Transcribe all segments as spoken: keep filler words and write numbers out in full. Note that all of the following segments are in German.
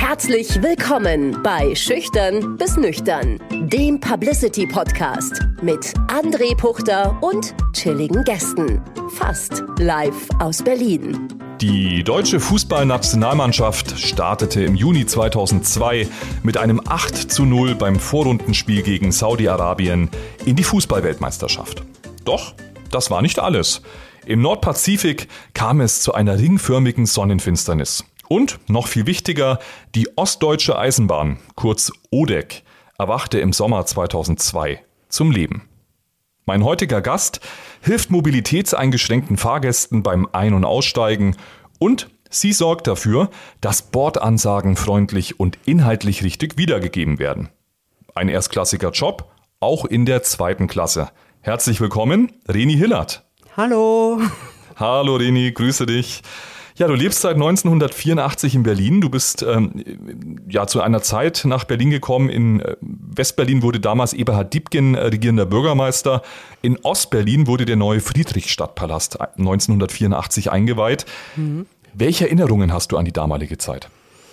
Herzlich willkommen bei Schüchtern bis Nüchtern, dem Publicity-Podcast mit André Puchter und chilligen Gästen. Fast live aus Berlin. Die deutsche Fußballnationalmannschaft startete im Juni zweitausendzwei mit einem acht zu null beim Vorrundenspiel gegen Saudi-Arabien in die Fußballweltmeisterschaft. Doch das war nicht alles. Im Nordpazifik kam es zu einer ringförmigen Sonnenfinsternis. Und, noch viel wichtiger, die Ostdeutsche Eisenbahn, kurz O D E C, erwachte im Sommer zweitausendzwei zum Leben. Mein heutiger Gast hilft mobilitätseingeschränkten Fahrgästen beim Ein- und Aussteigen und sie sorgt dafür, dass Bordansagen freundlich und inhaltlich richtig wiedergegeben werden. Ein erstklassiger Job, auch in der zweiten Klasse. Herzlich willkommen, Reni Hillert. Hallo. Hallo Reni, grüße dich. Ja, du lebst seit neunzehnhundertvierundachtzig in Berlin. Du bist ähm, ja zu einer Zeit nach Berlin gekommen. In äh, Westberlin wurde damals Eberhard Diepgen äh, regierender Bürgermeister. In Ostberlin wurde der neue Friedrichstadtpalast neunzehnhundertvierundachtzig eingeweiht. Mhm. Welche Erinnerungen hast du an die damalige Zeit?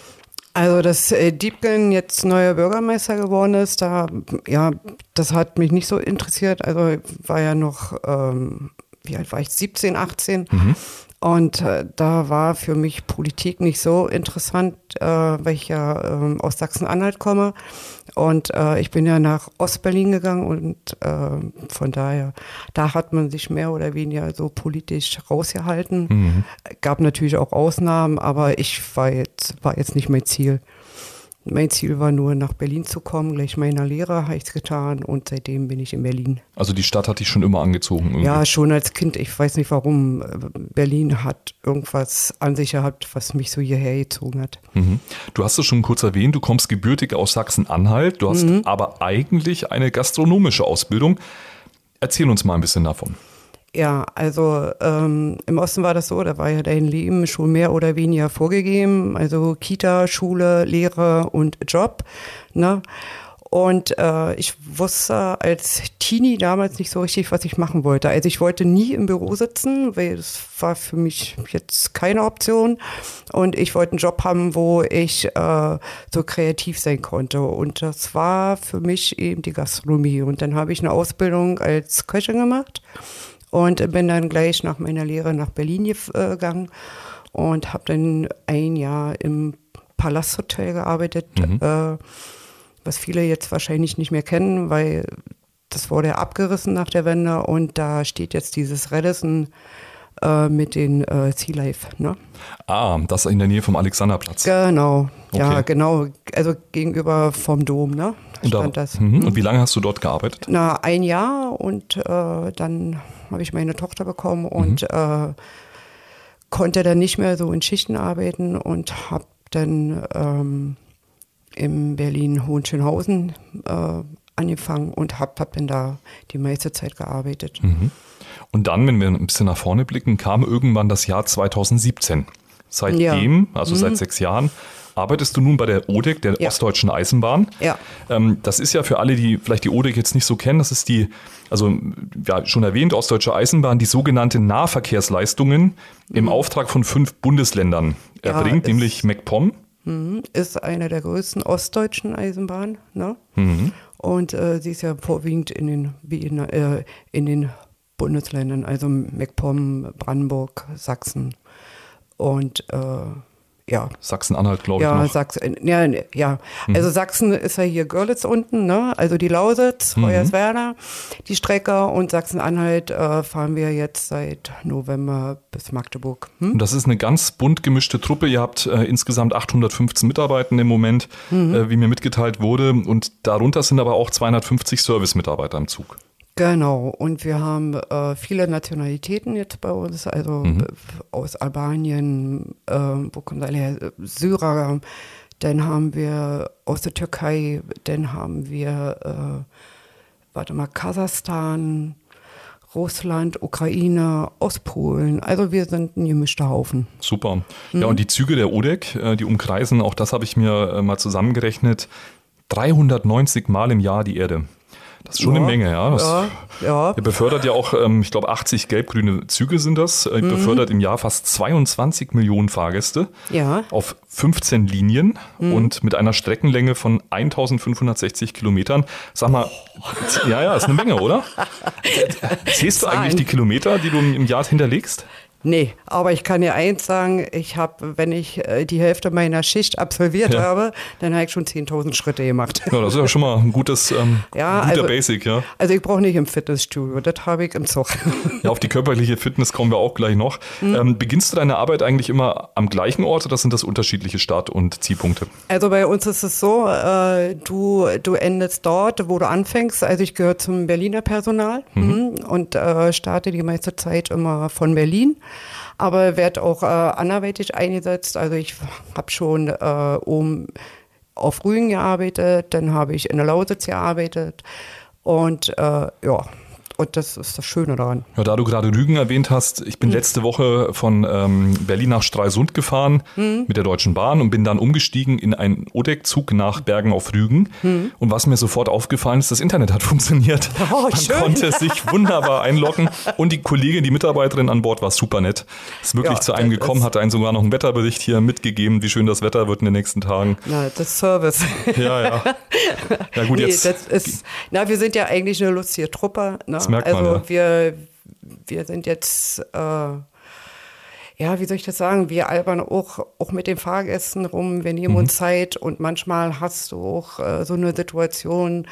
Also, dass äh, Diepgen jetzt neuer Bürgermeister geworden ist, da, ja, das hat mich nicht so interessiert. Also, ich war ja noch, ähm, wie alt war ich, siebzehn, achtzehn. Mhm. Und äh, da war für mich Politik nicht so interessant, äh, weil ich ja äh, aus Sachsen-Anhalt komme. Und äh, ich bin ja nach Ostberlin gegangen und äh, von daher, da hat man sich mehr oder weniger so politisch rausgehalten. Mhm. Gab natürlich auch Ausnahmen, aber ich war jetzt, war jetzt nicht mein Ziel. Mein Ziel war nur, nach Berlin zu kommen. Gleich meiner Lehre habe ich es getan und seitdem bin ich in Berlin. Also die Stadt hat dich schon immer angezogen? Irgendwie. Ja, schon als Kind. Ich weiß nicht warum. Berlin hat irgendwas an sich gehabt, was mich so hierher gezogen hat. Mhm. Du hast es schon kurz erwähnt, du kommst gebürtig aus Sachsen-Anhalt. Du hast mhm. aber eigentlich eine gastronomische Ausbildung. Erzähl uns mal ein bisschen davon. Ja, also ähm, im Osten war das so, da war ja dein Leben schon mehr oder weniger vorgegeben, also Kita, Schule, Lehre und Job, ne? Und äh, ich wusste als Teenie damals nicht so richtig, was ich machen wollte. Also ich wollte nie im Büro sitzen, weil das war für mich jetzt keine Option. Und ich wollte einen Job haben, wo ich äh, so kreativ sein konnte. Und das war für mich eben die Gastronomie. Und dann habe ich eine Ausbildung als Köchin gemacht. Und bin dann gleich nach meiner Lehre nach Berlin gegangen und habe dann ein Jahr im Palasthotel gearbeitet, mhm. äh, was viele jetzt wahrscheinlich nicht mehr kennen, weil das wurde ja abgerissen nach der Wende und da steht jetzt dieses Radisson äh, mit den äh, Sea Life. Ne? Ah, das in der Nähe vom Alexanderplatz. Genau, okay. Ja genau, also gegenüber vom Dom, ne? Und, da, das. Mhm. Und wie lange hast du dort gearbeitet? Na, ein Jahr und äh, dann habe ich meine Tochter bekommen und mhm. äh, konnte dann nicht mehr so in Schichten arbeiten und habe dann ähm, in Berlin-Hohenschönhausen äh, angefangen und habe hab dann da die meiste Zeit gearbeitet. Mhm. Und dann, wenn wir ein bisschen nach vorne blicken, kam irgendwann das Jahr zweitausendsiebzehn. Seitdem, ja. also mhm. seit sechs Jahren, arbeitest du nun bei der O D E C, der ja. Ostdeutschen Eisenbahn. Ja. Ähm, das ist ja für alle, die vielleicht die O D E C jetzt nicht so kennen, das ist die, also ja, schon erwähnt, Ostdeutsche Eisenbahn, die sogenannte Nahverkehrsleistungen mhm. im Auftrag von fünf Bundesländern erbringt, ja, nämlich MacPom. Ist eine der größten ostdeutschen Eisenbahnen. Ne? Mhm. Und äh, sie ist ja vorwiegend in den, wie in, äh, in den Bundesländern, also MacPom, Brandenburg, Sachsen und äh, ja. Sachsen-Anhalt, glaube ja, ich noch. Sachsen, ja, ja. Mhm. Also Sachsen ist ja hier Görlitz unten, ne? Also die Lausitz, mhm. Hoyerswerda, die Strecke und Sachsen-Anhalt äh, fahren wir jetzt seit November bis Magdeburg. Hm? Und das ist eine ganz bunt gemischte Truppe. Ihr habt äh, insgesamt achthundertfünfzehn Mitarbeitende im Moment, mhm. äh, wie mir mitgeteilt wurde. Und darunter sind aber auch zweihundertfünfzig Service-Mitarbeiter im Zug. Genau, und wir haben äh, viele Nationalitäten jetzt bei uns, also mhm. aus Albanien, äh, wo kommt alle her, Syrer, dann haben wir aus der Türkei, dann haben wir, äh, warte mal, Kasachstan, Russland, Ukraine, Ostpolen, also wir sind ein gemischter Haufen. Super. Mhm. Ja, und die Züge der O D E C, die umkreisen, auch das habe ich mir mal zusammengerechnet, dreihundertneunzig Mal im Jahr die Erde. Das ist schon ja, eine Menge, ja. Das, ja, ja. Er befördert ja auch, ähm, ich glaube, achtzig gelb-grüne Züge sind das. Er mhm. befördert im Jahr fast zweiundzwanzig Millionen Fahrgäste ja. auf fünfzehn Linien mhm. und mit einer Streckenlänge von eintausendfünfhundertsechzig Kilometern. Sag mal, ja, ja, ist eine Menge, oder? Zählst du eigentlich die Kilometer, die du im Jahr hinterlegst? Nee, aber ich kann dir eins sagen, ich habe, wenn ich äh, die Hälfte meiner Schicht absolviert ja. habe, dann habe ich schon zehntausend Schritte gemacht. Ja, das ist ja schon mal ein gutes, ähm, ja, guter also, Basic, ja. Also ich brauche nicht im Fitnessstudio, das habe ich im Zug. Ja, auf die körperliche Fitness kommen wir auch gleich noch. Mhm. Ähm, beginnst du deine Arbeit eigentlich immer am gleichen Ort oder sind das unterschiedliche Start- und Zielpunkte? Also bei uns ist es so, äh, du, du endest dort, wo du anfängst. Also ich gehöre zum Berliner Personal mhm. und äh, starte die meiste Zeit immer von Berlin. Aber werde auch äh, anderweitig eingesetzt. Also ich habe schon äh, oben auf Rügen gearbeitet, dann habe ich in der Lausitz gearbeitet und äh, ja, und das ist das Schöne daran. Ja, da du gerade Rügen erwähnt hast, ich bin hm. letzte Woche von ähm, Berlin nach Stralsund gefahren hm. mit der Deutschen Bahn und bin dann umgestiegen in einen Odeck-Zug nach Bergen auf Rügen. Hm. Und was mir sofort aufgefallen ist, das Internet hat funktioniert. Oh, Man schön. konnte sich wunderbar einloggen und die Kollegin, die Mitarbeiterin an Bord war super nett. Ist wirklich ja, zu einem gekommen, hat einen sogar noch einen Wetterbericht hier mitgegeben, wie schön das Wetter wird in den nächsten Tagen. Na, das ist Service. Ja, ja. Ja gut, nee, jetzt. Das ist, na, wir sind ja eigentlich eine lustige Truppe. Ne? Das merkt also man, ja. wir, wir sind jetzt, äh, ja, wie soll ich das sagen, wir albern auch, auch mit den Fahrgästen rum, wir nehmen mhm. uns Zeit und manchmal hast du auch äh, so eine Situation,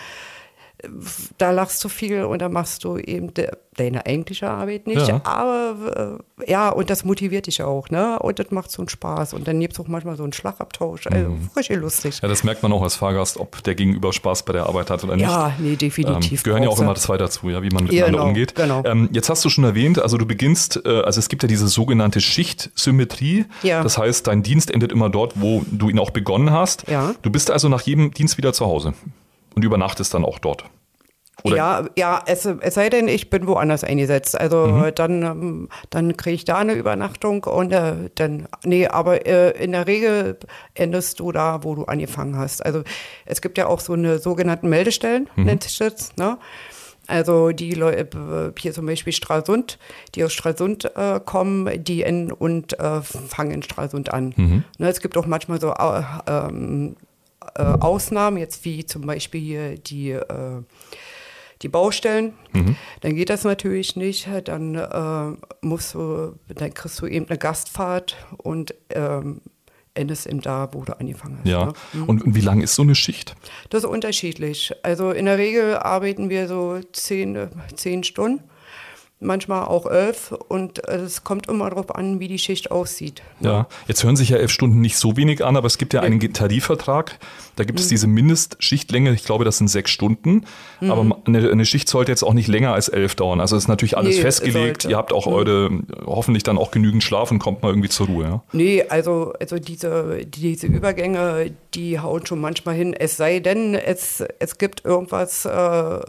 da lachst du viel und da machst du eben de, deine eigentliche Arbeit nicht. Ja. Aber äh, ja, und das motiviert dich auch, ne? Und das macht so einen Spaß. Und dann gibt es auch manchmal so einen Schlagabtausch. Also mhm. richtig lustig. Ja, das merkt man auch als Fahrgast, ob der Gegenüber Spaß bei der Arbeit hat oder nicht. Ja, nee, definitiv. Ähm, gehören ja auch immer zwei dazu, ja, wie man miteinander genau, umgeht. Genau. Ähm, jetzt hast du schon erwähnt, also du beginnst, äh, also es gibt ja diese sogenannte Schichtsymmetrie. Ja. Das heißt, dein Dienst endet immer dort, wo du ihn auch begonnen hast. Ja. Du bist also nach jedem Dienst wieder zu Hause und übernachtest dann auch dort. Oder? Ja, ja, es, es sei denn, ich bin woanders eingesetzt. Also mhm. dann, dann kriege ich da eine Übernachtung und äh, dann, nee, aber äh, in der Regel endest du da, wo du angefangen hast. Also es gibt ja auch so eine sogenannten Meldestellen, mhm. nennt sich das, ne? Also die Leute, hier zum Beispiel Stralsund, die aus Stralsund äh, kommen, die enden und äh, fangen in Stralsund an. Mhm. Ne, es gibt auch manchmal so äh, ähm, äh, Ausnahmen, jetzt wie zum Beispiel hier die äh, die Baustellen, mhm. dann geht das natürlich nicht, dann äh, musst du, dann kriegst du eben eine Gastfahrt und ähm, endest eben da, wo du angefangen hast. Ja, ne? mhm. und, und wie lang ist so eine Schicht? Das ist unterschiedlich. Also in der Regel arbeiten wir so zehn, zehn Stunden. Manchmal auch elf und es kommt immer darauf an, wie die Schicht aussieht. Ja, jetzt hören sich ja elf Stunden nicht so wenig an, aber es gibt ja einen Tarifvertrag, da gibt es mhm. diese Mindestschichtlänge, ich glaube, das sind sechs Stunden, mhm. aber eine, eine Schicht sollte jetzt auch nicht länger als elf dauern, also es ist natürlich alles nee, festgelegt, ihr habt auch mhm. eure, hoffentlich dann auch genügend Schlaf und kommt mal irgendwie zur Ruhe. Ja? Nee, also, also diese, diese Übergänge, die hauen schon manchmal hin, es sei denn, es, es gibt irgendwas, äh,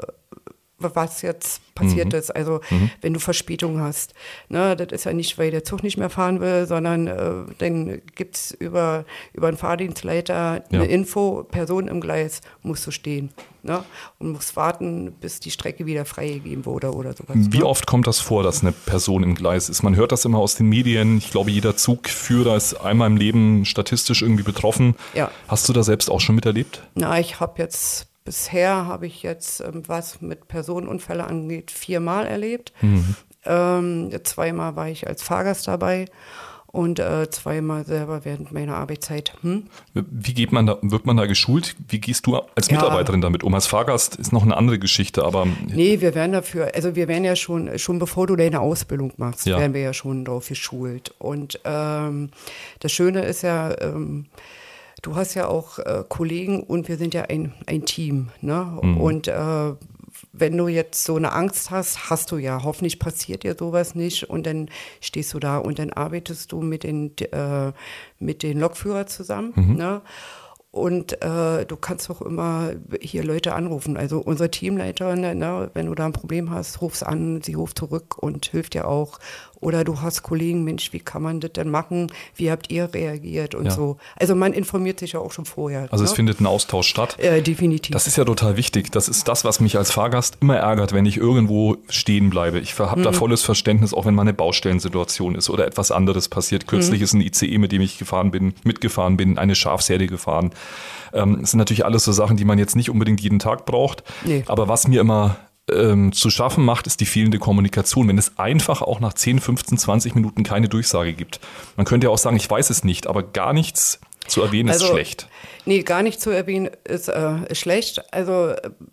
was jetzt passiert mhm. ist, also mhm. wenn du Verspätung hast. Ne, das ist ja nicht, weil der Zug nicht mehr fahren will, sondern äh, dann gibt es über, über einen Fahrdienstleiter eine ja. Info, Person im Gleis, musst du stehen. Ne, und musst warten, bis die Strecke wieder freigegeben wurde oder sowas. Wie ne? oft kommt das vor, dass eine Person im Gleis ist? Man hört das immer aus den Medien. Ich glaube, jeder Zugführer ist einmal im Leben statistisch irgendwie betroffen. Ja. Hast du da selbst auch schon miterlebt? Na, ich habe jetzt Bisher habe ich jetzt, ähm, was mit Personenunfälle angeht, viermal erlebt. Mhm. Ähm, zweimal war ich als Fahrgast dabei und äh, zweimal selber während meiner Arbeitszeit. Hm? Wie geht man da, wird man da geschult? Wie gehst du als Mitarbeiterin ja. damit um? Als Fahrgast ist noch eine andere Geschichte, aber... Nee, wir werden dafür, also wir werden ja schon, schon bevor du deine Ausbildung machst, ja. werden wir ja schon darauf geschult. Und ähm, das Schöne ist ja... Ähm, Du hast ja auch äh, Kollegen und wir sind ja ein, ein Team. Ne? Mhm. Und äh, wenn du jetzt so eine Angst hast, hast du ja, hoffentlich passiert dir sowas nicht und dann stehst du da und dann arbeitest du mit den, äh, mit den Lokführern zusammen. Mhm. Ne? Und äh, du kannst auch immer hier Leute anrufen. Also unsere Teamleiterin, ne, wenn du da ein Problem hast, rufst an, sie ruft zurück und hilft dir auch. Oder du hast Kollegen, Mensch, wie kann man das denn machen? Wie habt ihr reagiert und ja. so. Also man informiert sich ja auch schon vorher. Also ne? Es findet ein Austausch statt. Äh, definitiv. Das ist ja total wichtig. Das ist das, was mich als Fahrgast immer ärgert, wenn ich irgendwo stehen bleibe. Ich habe mhm. da volles Verständnis, auch wenn mal eine Baustellensituation ist oder etwas anderes passiert. Kürzlich mhm. ist ein I C E, mit dem ich gefahren bin, mitgefahren bin, eine Schafsherde gefahren. Ähm, das sind natürlich alles so Sachen, die man jetzt nicht unbedingt jeden Tag braucht. Nee. Aber was mir immer ähm, zu schaffen macht, ist die fehlende Kommunikation. Wenn es einfach auch nach zehn, fünfzehn, zwanzig Minuten keine Durchsage gibt. Man könnte ja auch sagen, ich weiß es nicht, aber gar nichts zu erwähnen also, ist schlecht. Nee, gar nicht zu erwähnen ist äh, schlecht. Also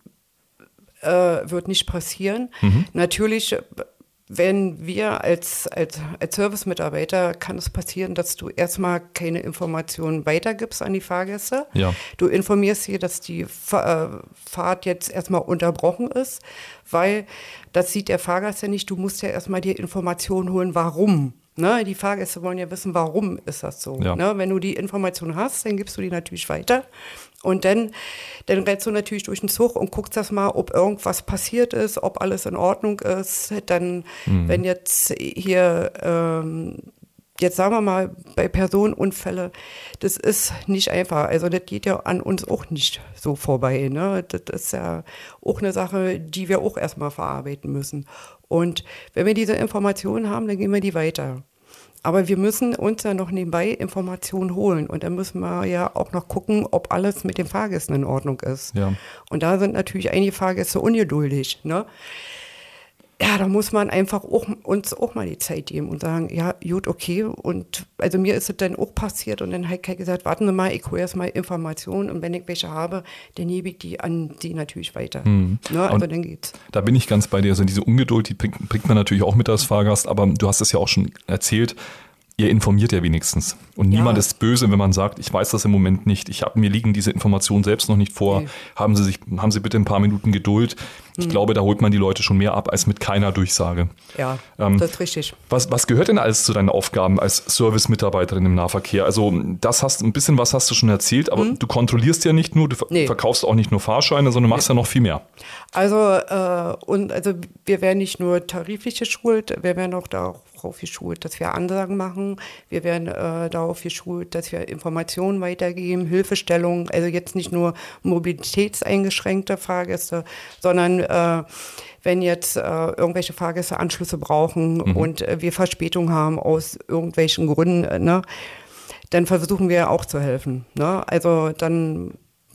äh, wird nicht passieren. Mhm. Natürlich, wenn wir als, als, als Service-Mitarbeiter, kann es passieren, dass du erstmal keine Informationen weitergibst an die Fahrgäste. Ja. Du informierst sie, dass die Fahrt jetzt erstmal unterbrochen ist, weil das sieht der Fahrgast ja nicht. Du musst ja erstmal die Informationen holen, warum. Ne? Die Fahrgäste wollen ja wissen, warum ist das so. Ja. Ne? Wenn du die Information hast, dann gibst du die natürlich weiter. Und dann, dann rennst du natürlich durch den Zug und guckst das mal, ob irgendwas passiert ist, ob alles in Ordnung ist. Dann, mhm. wenn jetzt hier, ähm, jetzt sagen wir mal, bei Personenunfälle, das ist nicht einfach. Also das geht ja an uns auch nicht so vorbei. Ne? Das ist ja auch eine Sache, die wir auch erstmal verarbeiten müssen. Und wenn wir diese Informationen haben, dann gehen wir die weiter. Aber wir müssen uns ja noch nebenbei Informationen holen. Und dann müssen wir ja auch noch gucken, ob alles mit den Fahrgästen in Ordnung ist. Ja. Und da sind natürlich einige Fahrgäste ungeduldig. Ne? Ja, da muss man einfach auch, uns auch mal die Zeit geben und sagen, ja, gut, okay. Und also mir ist es dann auch passiert. Und dann habe ich gesagt, warten Sie mal, ich hole erst mal Informationen. Und wenn ich welche habe, dann gebe ich die an Sie natürlich weiter. Hm. Ne? Also und dann geht's. Da bin ich ganz bei dir. Also diese Ungeduld, die bringt, bringt man natürlich auch mit als Fahrgast. Aber du hast es ja auch schon erzählt. Ihr informiert ja wenigstens. Und ja. niemand ist böse, wenn man sagt, ich weiß das im Moment nicht. Ich hab, mir liegen diese Informationen selbst noch nicht vor. Nee. Haben Sie sich, haben Sie bitte ein paar Minuten Geduld. Ich hm. glaube, da holt man die Leute schon mehr ab als mit keiner Durchsage. Ja, ähm, das ist richtig. Was, was gehört denn alles zu deinen Aufgaben als Service-Mitarbeiterin im Nahverkehr? Also das hast ein bisschen was hast du schon erzählt, aber hm. du kontrollierst ja nicht nur, du nee. verkaufst auch nicht nur Fahrscheine, sondern machst nee. ja noch viel mehr. Also, äh, und also wir werden nicht nur tariflich geschult, wir werden auch darauf geschult, dass wir Ansagen machen. Wir werden äh, darauf geschult, dass wir Informationen weitergeben, Hilfestellungen, also jetzt nicht nur mobilitätseingeschränkte Fahrgäste, sondern äh, wenn jetzt äh, irgendwelche Fahrgäste Anschlüsse brauchen mhm. und äh, wir Verspätung haben aus irgendwelchen Gründen, äh, ne, dann versuchen wir auch zu helfen. Ne? Also dann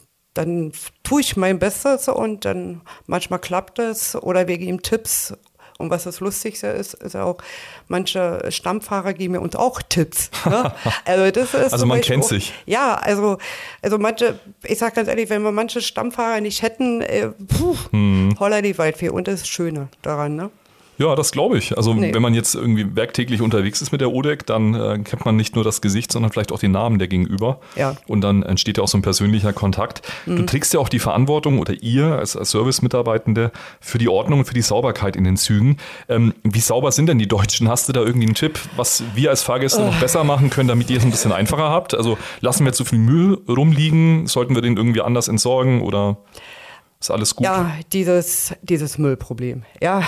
dann tue ich mein Bestes und dann manchmal klappt es oder wir geben Tipps. Und was das Lustigste ist, ist auch, manche Stammfahrer geben uns auch Tipps. Ne? Also, das ist also man kennt auch, sich. Ja, also, also manche, ich sag ganz ehrlich, wenn wir manche Stammfahrer nicht hätten, äh, puh, hm. holla die Waldfee. Und das ist das Schöne daran, ne? Ja, das glaube ich. Also nee. wenn man jetzt irgendwie werktäglich unterwegs ist mit der O D E C, dann äh, kennt man nicht nur das Gesicht, sondern vielleicht auch den Namen der Gegenüber. Ja. Und dann entsteht ja auch so ein persönlicher Kontakt. Mhm. Du trägst ja auch die Verantwortung oder ihr als, als Service-Mitarbeitende für die Ordnung und für die Sauberkeit in den Zügen. Ähm, wie sauber sind denn die Deutschen? Hast du da irgendwie einen Tipp, was wir als Fahrgäste oh. noch besser machen können, damit ihr es ein bisschen einfacher habt? Also lassen wir zu viel Müll rumliegen? Sollten wir den irgendwie anders entsorgen oder... Ist alles gut? Ja, dieses, dieses Müllproblem. Ja.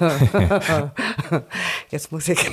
Jetzt muss ich.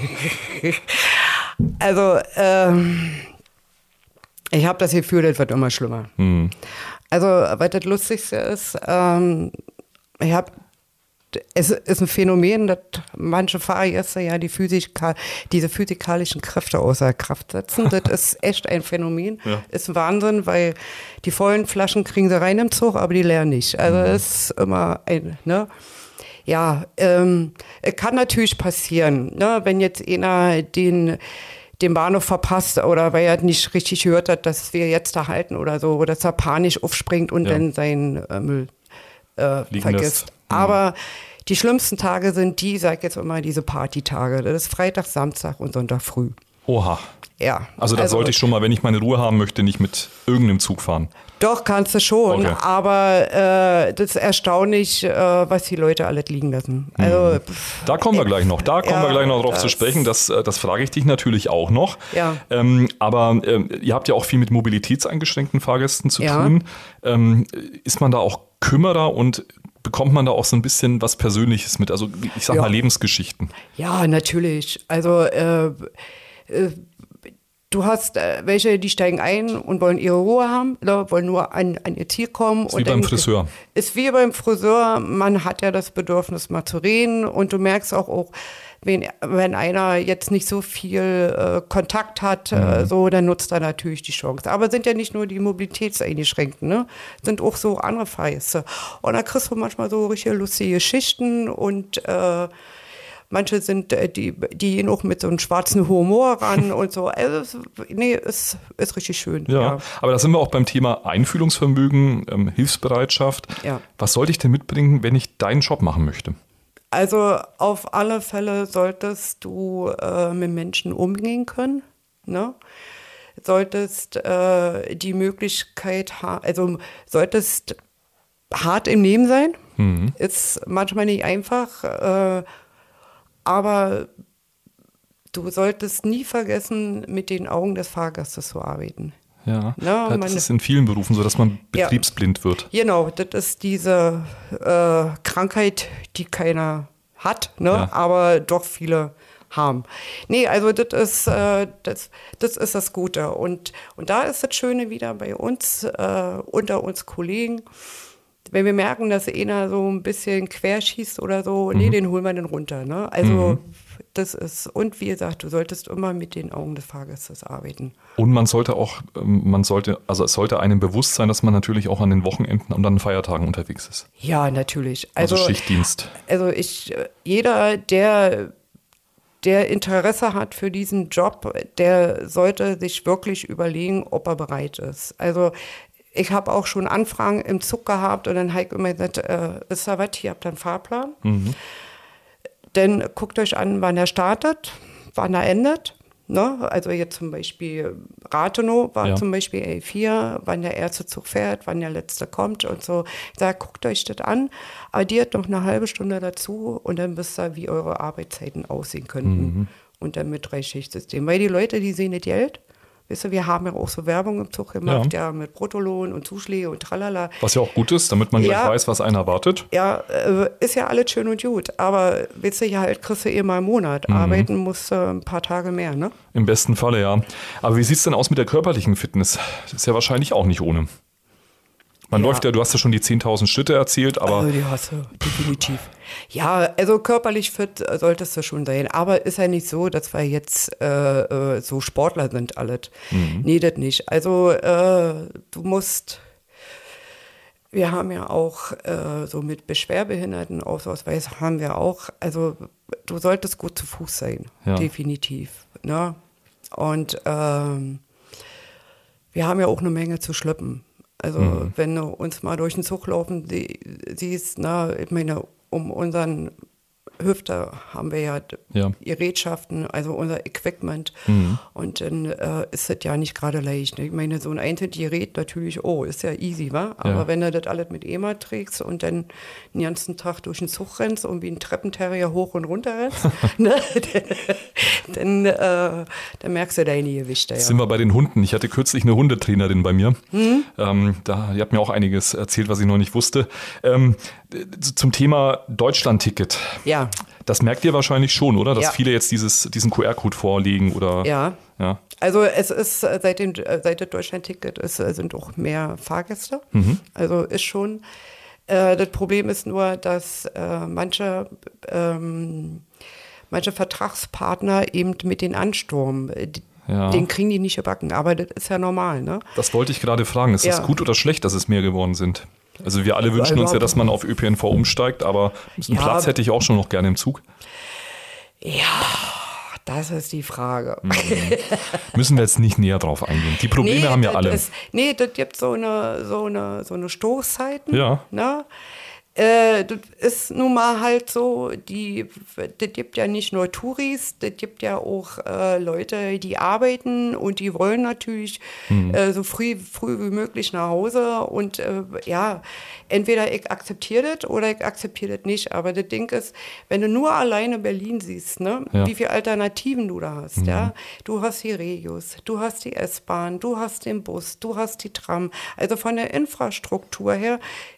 Also, ähm, ich habe das Gefühl, das wird immer schlimmer. Mhm. Also, was das Lustigste ist, ähm, ich habe. Es ist ein Phänomen, dass manche Fahrgäste ja die Physika, diese physikalischen Kräfte außer Kraft setzen. Das ist echt ein Phänomen. Ja. Ist Wahnsinn, weil die vollen Flaschen kriegen sie rein im Zug, aber die leeren nicht. Also mhm. das ist immer ein, ne? Ja, ähm, kann natürlich passieren, ne? Wenn jetzt einer den den Bahnhof verpasst oder weil er nicht richtig gehört hat, dass wir jetzt da halten oder so, oder dass er panisch aufspringt und ja. dann seinen äh, Müll äh, vergisst. Aber die schlimmsten Tage sind die, sag ich jetzt immer, diese Partytage. Das ist Freitag, Samstag und Sonntag früh. Oha. Ja. Also da also, sollte ich schon mal, wenn ich meine Ruhe haben möchte, nicht mit irgendeinem Zug fahren. Doch, kannst du schon, okay. aber äh, das ist erstaunlich, äh, was die Leute alles liegen lassen. Also, da kommen wir gleich noch, da kommen ja, wir gleich noch drauf zu sprechen, das, das frage ich dich natürlich auch noch. Ja. Ähm, aber ähm, ihr habt ja auch viel mit mobilitätseingeschränkten Fahrgästen zu ja. tun. Ähm, ist man da auch Kümmerer und bekommt man da auch so ein bisschen was Persönliches mit, also ich sag ja. mal Lebensgeschichten? Ja, natürlich. Also äh, äh, du hast äh, welche, die steigen ein und wollen ihre Ruhe haben, oder wollen nur an, an ihr Ziel kommen. Ist und wie beim dann, Friseur. Ist wie beim Friseur, man hat ja das Bedürfnis mal zu reden und du merkst auch, auch wenn, wenn einer jetzt nicht so viel äh, Kontakt hat, mhm. äh, so, dann nutzt er natürlich die Chance. Aber sind ja nicht nur die Mobilitätseingeschränkten, ne? Sind auch so andere Fahrgäste. Und da kriegst du manchmal so richtig lustige Geschichten und äh, manche sind, die, die gehen auch mit so einem schwarzen Humor ran und so. Also, nee, ist, ist richtig schön. Ja, ja, aber da sind wir auch beim Thema Einfühlungsvermögen, ähm, Hilfsbereitschaft. Ja. Was sollte ich denn mitbringen, wenn ich deinen Job machen möchte? Also auf alle Fälle solltest du äh, mit Menschen umgehen können, ne? Solltest äh, die Möglichkeit haben, also solltest hart im Leben sein. Mhm. Ist manchmal nicht einfach, äh, aber du solltest nie vergessen, mit den Augen des Fahrgastes zu arbeiten. Ja, ja das meine, ist in vielen Berufen so, dass man betriebsblind ja, wird. Genau, das ist diese äh, Krankheit, die keiner hat, ne? Ja. Aber doch viele haben. Nee, also das ist, äh, das, das ist das Gute. Und, und da ist das Schöne wieder bei uns, äh, unter uns Kollegen, wenn wir merken, dass einer so ein bisschen querschießt oder so, mhm. nee, den holen wir dann runter. Ne? Also mhm. das ist, und wie gesagt, du solltest immer mit den Augen des Fahrgastes arbeiten. Und man sollte auch, man sollte, also es sollte einem bewusst sein, dass man natürlich auch an den Wochenenden und an den Feiertagen unterwegs ist. Ja, natürlich. Also, also Schichtdienst. Also ich, jeder, der der Interesse hat für diesen Job, der sollte sich wirklich überlegen, ob er bereit ist. Also ich habe auch schon Anfragen im Zug gehabt und dann habe ich immer gesagt, äh, ist da was, hier habt ihr einen Fahrplan. Mhm. Dann guckt euch an, wann er startet, wann er endet. Ne? Also jetzt zum Beispiel Rathenow war ja. zum Beispiel elf vier, wann der erste Zug fährt, wann der letzte kommt und so. Ich sage, guckt euch das an, addiert noch eine halbe Stunde dazu und dann wisst ihr, wie eure Arbeitszeiten aussehen könnten. Mhm. Und dann mit Drei-Schicht-System. Weil die Leute, die sehen das Geld. Weißt du, wir haben ja auch so Werbung im Zug gemacht, ja, ja mit Bruttolohn und Zuschläge und tralala. Was ja auch gut ist, damit man ja, gleich weiß, was einen erwartet. Ja, äh, ist ja alles schön und gut, aber willst du ja halt, kriegst du eh mal einen Monat. Mhm. Arbeiten musst du ein paar Tage mehr, ne? Im besten Falle, ja. Aber wie sieht es denn aus mit der körperlichen Fitness? Das ist ja wahrscheinlich auch nicht ohne. Man ja. läuft ja, du hast ja schon die zehntausend Schritte erzählt, aber... Also die hast du, definitiv. Ja, also körperlich fit solltest du schon sein. Aber ist ja nicht so, dass wir jetzt äh, so Sportler sind alles. Mhm. Nee, das nicht. Also äh, du musst... Wir haben ja auch äh, so mit Beschwerbehinderten Ausweis haben wir auch. Also du solltest gut zu Fuß sein, ja. definitiv. Ne? Und ähm, wir haben ja auch eine Menge zu schleppen. Also mhm. wenn du uns mal durch den Zug laufen die, siehst, na, ich meine, um unseren Hüfte haben wir ja, ja. Gerätschaften, also unser Equipment. Mhm. Und dann äh, ist das ja nicht gerade leicht. Ne? Ich meine, so ein Einzelgerät natürlich, oh, ist ja easy, wa? Aber ja. wenn du das alles mit E M A trägst und dann den ganzen Tag durch den Zug rennst und wie ein Treppenterrier hoch und runter rennst, ne? dann, äh, dann merkst du deine Gewichte. Ja. Sind wir bei den Hunden. Ich hatte kürzlich eine Hundetrainerin bei mir. Mhm. Ähm, da, die hat mir auch einiges erzählt, was ich noch nicht wusste. Ähm, zum Thema Deutschland-Ticket. Ja. Das merkt ihr wahrscheinlich schon, oder? Dass ja. viele jetzt dieses, diesen Q R-Code vorlegen oder. Ja. ja. Also es ist seit dem seit dem Deutschland-Ticket ist, sind auch mehr Fahrgäste. Mhm. Also ist schon. Äh, das Problem ist nur, dass äh, manche ähm, manche Vertragspartner eben mit den Ansturm, ja. den kriegen die nicht gebacken. Aber das ist ja normal, ne? Das wollte ich gerade fragen. Ist ja. das gut oder schlecht, dass es mehr geworden sind? Also wir alle wünschen uns ja, dass man auf Ö P N V umsteigt, aber einen ja, Platz hätte ich auch schon noch gerne im Zug. Ja, das ist die Frage. Mhm. Müssen wir jetzt nicht näher drauf eingehen. Die Probleme nee, haben ja alle. Ist, nee, das gibt so eine, so eine, so eine Stoßzeiten. Ja. Ne? Äh, das ist nun mal halt so, die, das gibt ja nicht nur Touris, das gibt ja auch äh, Leute, die arbeiten und die wollen natürlich mhm. äh, so früh, früh wie möglich nach Hause und äh, ja, entweder ich akzeptiere das oder ich akzeptiere das nicht, aber das Ding ist, wenn du nur alleine Berlin siehst, ne, ja. wie viele Alternativen du da hast, mhm. ja, du hast die Regios, du hast die S-Bahn, du hast den Bus, du hast die Tram, also von der Infrastruktur her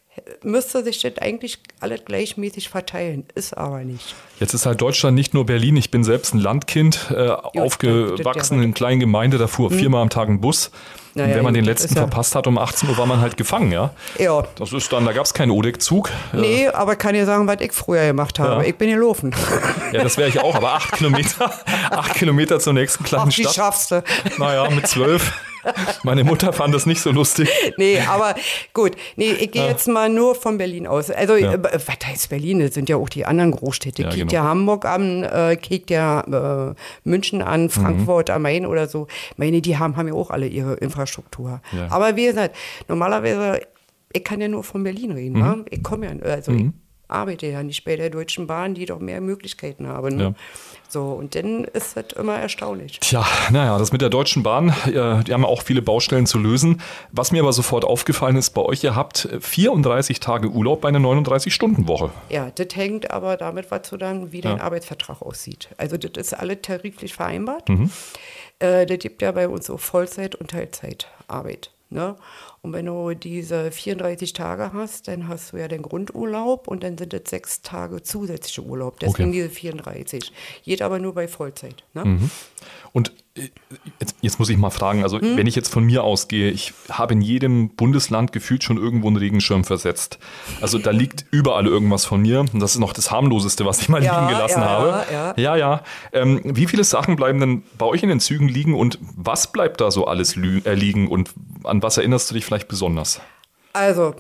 müsste sich das eigentlich alles gleichmäßig verteilen, ist aber nicht. Jetzt ist halt Deutschland nicht nur Berlin, ich bin selbst ein Landkind, äh, jo, aufgewachsen in kleinen Gemeinde, da fuhr hm. viermal am Tag ein Bus. Naja, und wenn man den letzten ja verpasst hat um achtzehn Uhr, war man halt gefangen, ja? Ja. Das ist dann, da gab es keinen Odeck-Zug. Nee, aber kann dir sagen, was ich früher gemacht habe. Ja. Ich bin gelaufen. Ja, das wäre ich auch, aber acht Kilometer, acht Kilometer zur nächsten kleinen Ach, Stadt. Wie schaffst du? Naja, mit zwölf. Meine Mutter fand das nicht so lustig. Nee, aber gut. Nee, ich gehe ja. jetzt mal nur von Berlin aus. Also, ja. was heißt Berlin? Das sind ja auch die anderen Großstädte. Ja, Kiegt genau. ja Hamburg an, äh, kiegt ja äh, München an, Frankfurt mhm. am Main oder so. Ich meine, die haben, haben ja auch alle ihre Infrastruktur. Ja. Aber wie gesagt, normalerweise, ich kann ja nur von Berlin reden. Mhm. Ne? Ich komme ja, also mhm. ich arbeite ja nicht bei der Deutschen Bahn, die doch mehr Möglichkeiten haben. Ne? Ja. So, und dann ist das immer erstaunlich. Tja, naja, das mit der Deutschen Bahn, äh, die haben auch viele Baustellen zu lösen. Was mir aber sofort aufgefallen ist bei euch, ihr habt vierunddreißig Tage Urlaub bei einer neununddreißig-Stunden-Woche. Ja, das hängt aber damit was zusammen, wie dein ja. Arbeitsvertrag aussieht. Also das ist alles tariflich vereinbart. Mhm. Äh, das gibt ja bei uns so Vollzeit- und Teilzeitarbeit. Ne? Und wenn du diese vierunddreißig Tage hast, dann hast du ja den Grundurlaub und dann sind das sechs Tage zusätzliche Urlaub. Deswegen okay. diese vierunddreißig. Geht aber nur bei Vollzeit. Ne? Mhm. Und jetzt, jetzt muss ich mal fragen, also hm? wenn ich jetzt von mir ausgehe, ich habe in jedem Bundesland gefühlt schon irgendwo einen Regenschirm versetzt. Also da liegt überall irgendwas von mir. Und das ist noch das harmloseste, was ich mal ja, liegen gelassen ja, habe. Ja, ja. ja. ja. Ähm, wie viele Sachen bleiben denn bei euch in den Zügen liegen und was bleibt da so alles lü- äh, liegen und an was erinnerst du dich vielleicht besonders? Also,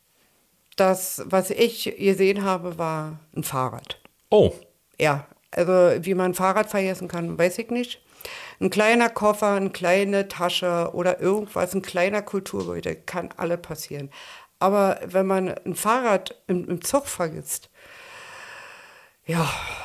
das, was ich gesehen habe, war ein Fahrrad. Oh. Ja, also wie man ein Fahrrad vergessen kann, weiß ich nicht. Ein kleiner Koffer, eine kleine Tasche oder irgendwas, ein kleiner Kulturbeutel, kann alle passieren. Aber wenn man ein Fahrrad im, im Zug vergisst, ja,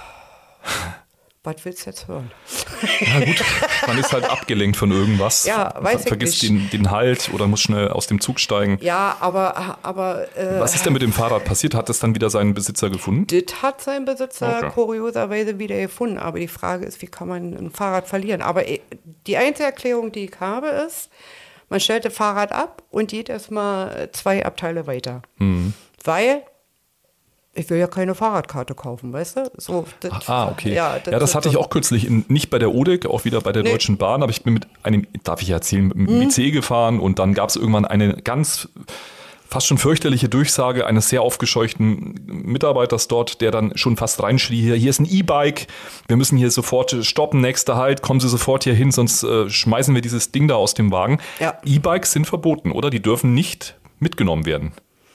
was willst du jetzt hören? Na gut, man ist halt abgelenkt von irgendwas. Ja, weiß ich Vergisst nicht. den, den Halt oder muss schnell aus dem Zug steigen. Ja, aber... aber äh, was ist denn mit dem Fahrrad passiert? Hat es dann wieder seinen Besitzer gefunden? Das hat seinen Besitzer okay. kurioserweise wieder gefunden. Aber die Frage ist, wie kann man ein Fahrrad verlieren? Aber die einzige Erklärung, die ich habe, ist, man stellt das Fahrrad ab und geht erstmal zwei Abteile weiter. Mhm. Weil... Ich will ja keine Fahrradkarte kaufen, weißt du? So, das, ah, okay. Ja, das, ja, das hatte ich auch kürzlich, in, nicht bei der Odeck, auch wieder bei der nee. Deutschen Bahn, aber ich bin mit einem, darf ich ja erzählen, mit dem hm. I C gefahren und dann gab es irgendwann eine ganz fast schon fürchterliche Durchsage eines sehr aufgescheuchten Mitarbeiters dort, der dann schon fast reinschrie, hier, hier ist ein E-Bike, wir müssen hier sofort stoppen, nächster Halt, kommen Sie sofort hier hin, sonst äh, schmeißen wir dieses Ding da aus dem Wagen. Ja. E-Bikes sind verboten, oder? Die dürfen nicht mitgenommen werden.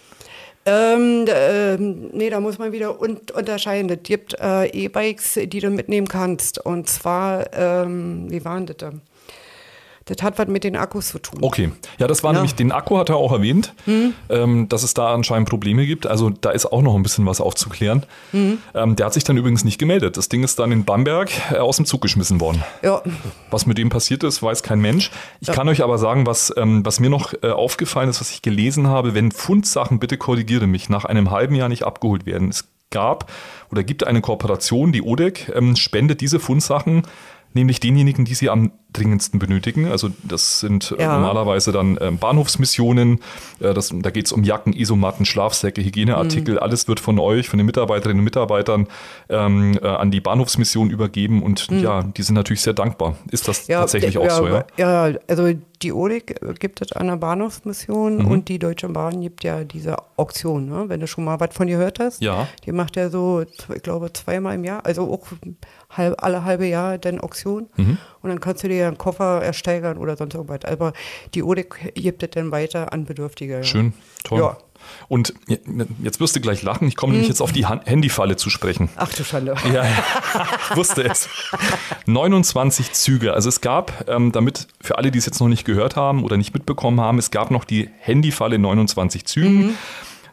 Ähm, äh, nee, da muss man wieder un- unterscheiden. Es gibt äh, E-Bikes, die du mitnehmen kannst. Und zwar, ähm, wie waren das da? Das hat was mit den Akkus zu tun. Okay, ja, das war ja. nämlich, den Akku hat er auch erwähnt, hm. ähm, dass es da anscheinend Probleme gibt. Also da ist auch noch ein bisschen was aufzuklären. Hm. Ähm, der hat sich dann übrigens nicht gemeldet. Das Ding ist dann in Bamberg äh, aus dem Zug geschmissen worden. Ja. Was mit dem passiert ist, weiß kein Mensch. Ich ja. kann euch aber sagen, was, ähm, was mir noch äh, aufgefallen ist, was ich gelesen habe, wenn Fundsachen, bitte korrigiere mich, nach einem halben Jahr nicht abgeholt werden. Es gab oder gibt eine Kooperation, die Odeck ähm, spendet diese Fundsachen nämlich denjenigen, die sie am dringendsten benötigen. Also das sind ja. normalerweise dann ähm, Bahnhofsmissionen. Äh, das, da geht es um Jacken, Isomatten, Schlafsäcke, Hygieneartikel. Mhm. Alles wird von euch, von den Mitarbeiterinnen und Mitarbeitern ähm, äh, an die Bahnhofsmission übergeben. Und mhm. ja, die sind natürlich sehr dankbar. Ist das ja, tatsächlich auch ja, so? Ja, ja, also die Odeck gibt es an der Bahnhofsmission mhm. und die Deutsche Bahn gibt ja diese Auktion. Ne? Wenn du schon mal was von ihr gehört hast. Ja. Die macht ja so, ich glaube, zweimal im Jahr, also auch halb, alle halbe Jahr dann Auktion. Mhm. Und dann kannst du dir einen Koffer ersteigern oder sonst irgendwas. Aber die Odeck gibt es dann weiter an Bedürftige. Ja. Schön, toll. Ja. Und jetzt wirst du gleich lachen, ich komme hm. nämlich jetzt auf die Handyfalle zu sprechen. Ach du Schande. Ja, ja. Ich wusste es. neunundzwanzig Züge. Also es gab, ähm, damit für alle, die es jetzt noch nicht gehört haben oder nicht mitbekommen haben, es gab noch die Handyfalle in neunundzwanzig Zügen. Mhm.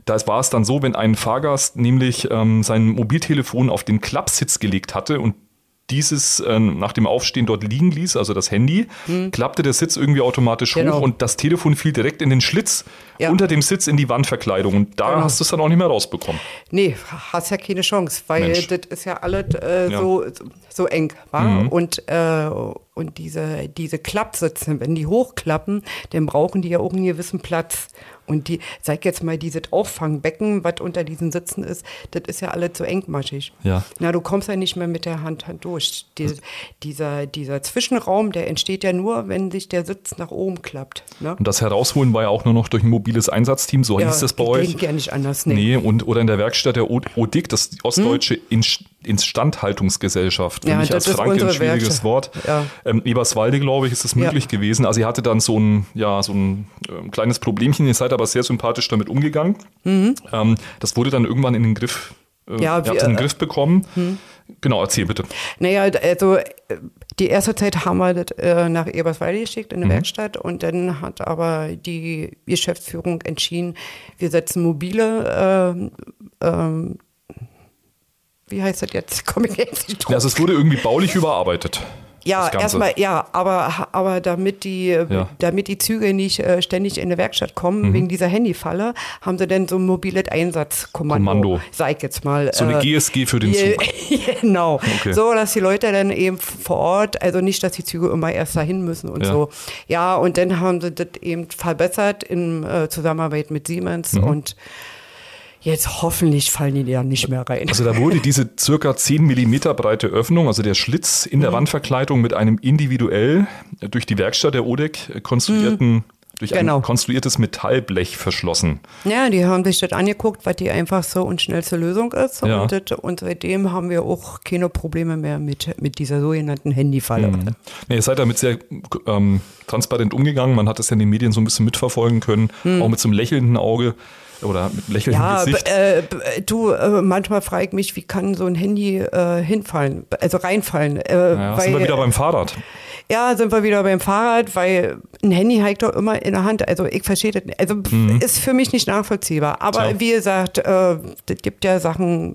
Da war es dann so, wenn ein Fahrgast nämlich ähm, sein Mobiltelefon auf den Klappsitz gelegt hatte und dieses äh, nach dem Aufstehen dort liegen ließ, also das Handy, hm. klappte der Sitz irgendwie automatisch genau. hoch und das Telefon fiel direkt in den Schlitz ja. unter dem Sitz in die Wandverkleidung. Und da genau. hast du es dann auch nicht mehr rausbekommen. Nee, hast ja keine Chance, weil Mensch. das ist ja alles äh, ja. so, so eng. Wa? Mhm. Und, äh, und diese, diese Klappsitze, wenn die hochklappen, dann brauchen die ja auch einen gewissen Platz. Und die, sag jetzt mal, dieses Auffangbecken, was unter diesen Sitzen ist, das ist ja alles so engmaschig. Ja. Na, du kommst ja nicht mehr mit der Hand durch. Die, dieser, dieser Zwischenraum, der entsteht ja nur, wenn sich der Sitz nach oben klappt. Ne? Und das Herausholen war ja auch nur noch durch ein mobiles Einsatzteam, so ja, hieß das bei euch? Ja, nicht anders. Nee. nee, und, oder in der Werkstatt der O D I G, das ist die Ostdeutsche hm? Instandhaltungsgesellschaft. Für ja, mich als Franke ein schwieriges Werkstatt. Wort. Ja. Ähm, Eberswalde, glaube ich, ist es möglich ja. gewesen. Also ihr hatte dann so ein, ja, so ein äh, kleines Problemchen, ihr seid aber sehr sympathisch damit umgegangen. Mhm. Ähm, das wurde dann irgendwann in den Griff, äh, ja, ihr habt in den Griff bekommen. Mhm. Genau, erzähl bitte. Naja, also die erste Zeit haben wir das äh, nach Eberswalde geschickt in eine mhm. Werkstatt und dann hat aber die Geschäftsführung entschieden, wir setzen mobile äh, äh, wie heißt das jetzt? Komm ich jetzt nicht drauf. Ja, also es wurde irgendwie baulich überarbeitet. Ja, erstmal, ja, aber, aber damit, die, ja. damit die Züge nicht äh, ständig in eine Werkstatt kommen, mhm. wegen dieser Handyfalle, haben sie dann so ein mobiles Einsatzkommando, Kommando. sag ich jetzt mal. So eine äh, G S G für den Zug. Genau, okay. so, dass die Leute dann eben vor Ort, also nicht, dass die Züge immer erst dahin müssen und ja. so. Ja, und dann haben sie das eben verbessert in äh, Zusammenarbeit mit Siemens mhm. und jetzt hoffentlich fallen die ja nicht mehr rein. Also da wurde diese circa zehn Millimeter breite Öffnung, also der Schlitz in der mhm. Wandverkleidung mit einem individuell durch die Werkstatt der O D I G konstruierten, mhm. durch genau. ein konstruiertes Metallblech verschlossen. Ja, die haben sich das angeguckt, was die einfachste und schnellste Lösung ist. Ja. Und, das, und seitdem haben wir auch keine Probleme mehr mit, mit dieser sogenannten Handyfalle. Mhm. Nee, ihr seid damit sehr ähm, transparent umgegangen. Man hat das ja in den Medien so ein bisschen mitverfolgen können, mhm. auch mit so einem lächelnden Auge. Oder mit lächelndem ja, Gesicht. Äh, du, äh, manchmal frage ich mich, wie kann so ein Handy äh, hinfallen, also reinfallen. Äh, ja, weil, sind wir wieder beim Fahrrad. Ja, sind wir wieder beim Fahrrad, weil ein Handy hängt doch immer in der Hand. Also ich verstehe das nicht. Also mhm. ist für mich nicht nachvollziehbar. Aber Tja. wie gesagt, äh, es gibt ja Sachen,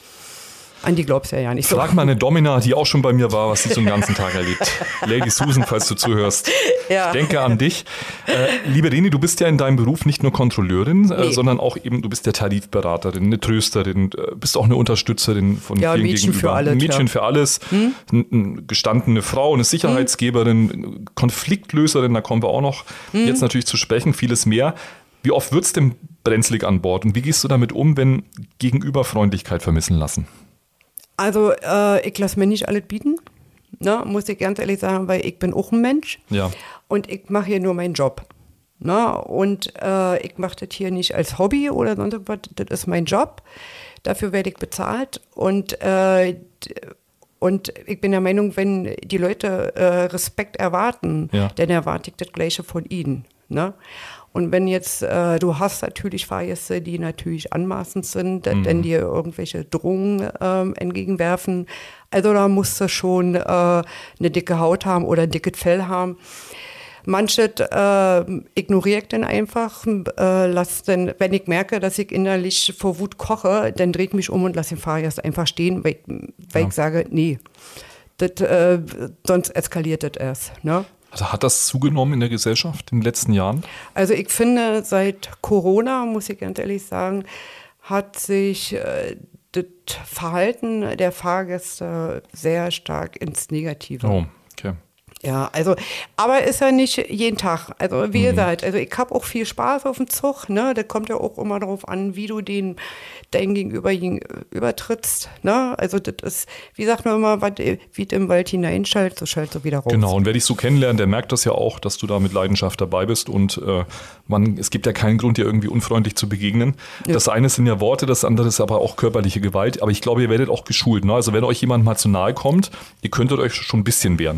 an die glaubst du ja nicht so. Frag mal eine Domina, die auch schon bei mir war, was sie so einen ganzen Tag erlebt. Lady Susan, falls du zuhörst. Ja. Ich denke an dich. Äh, liebe Reni, du bist ja in deinem Beruf nicht nur Kontrolleurin, äh, nee. sondern auch eben, du bist ja Tarifberaterin, eine Trösterin, äh, bist auch eine Unterstützerin von ja, vielen Mädchen gegenüber. Für alles, ein Mädchen ja. für alles, hm? eine, eine gestandene Frau, eine Sicherheitsgeberin, hm? Konfliktlöserin, da kommen wir auch noch hm? jetzt natürlich zu sprechen, vieles mehr. Wie oft wird es denn brenzlig an Bord und wie gehst du damit um, wenn Gegenüber Freundlichkeit vermissen lassen? Also äh, ich lasse mir nicht alles bieten, ne, muss ich ganz ehrlich sagen, weil ich bin auch ein Mensch ja. und ich mache hier nur meinen Job. Ne, und äh, ich mache das hier nicht als Hobby oder sonst was, das ist mein Job, dafür werde ich bezahlt und, äh, und ich bin der Meinung, wenn die Leute äh, Respekt erwarten, ja. dann erwarte ich das Gleiche von ihnen. Ne? Und wenn jetzt, äh, du hast natürlich Fahrgäste, die natürlich anmaßend sind, mhm. dann dir irgendwelche Drohungen ähm, entgegenwerfen. Also da musst du schon äh, eine dicke Haut haben oder ein dickes Fell haben. Manches äh, ignoriere ich dann einfach, äh, lass dann, wenn ich merke, dass ich innerlich vor Wut koche, dann drehe ich mich um und lasse den Fahrgast einfach stehen, weil ich, weil ja. ich sage, nee, das, äh, sonst eskaliert das erst, ne? Also hat das zugenommen in der Gesellschaft in den letzten Jahren? Also ich finde, seit Corona, muss ich ganz ehrlich sagen, hat sich äh, das Verhalten der Fahrgäste sehr stark ins Negative. Oh, okay. Ja, also, aber ist ja nicht jeden Tag. Also wie gesagt, also ich habe auch viel Spaß auf dem Zug, ne? Da kommt ja auch immer darauf an, wie du den dein Gegenüber übertrittst, ne? Also das ist, wie sagt man immer, wie es im Wald hineinschallt, so schallt so wieder raus. Genau, und wer dich so kennenlernt, der merkt das ja auch, dass du da mit Leidenschaft dabei bist und äh, man, es gibt ja keinen Grund, dir irgendwie unfreundlich zu begegnen. Ja. Das eine sind ja Worte, das andere ist aber auch körperliche Gewalt, aber ich glaube, ihr werdet auch geschult, ne? Also wenn euch jemand mal zu nahe kommt, ihr könntet euch schon ein bisschen wehren.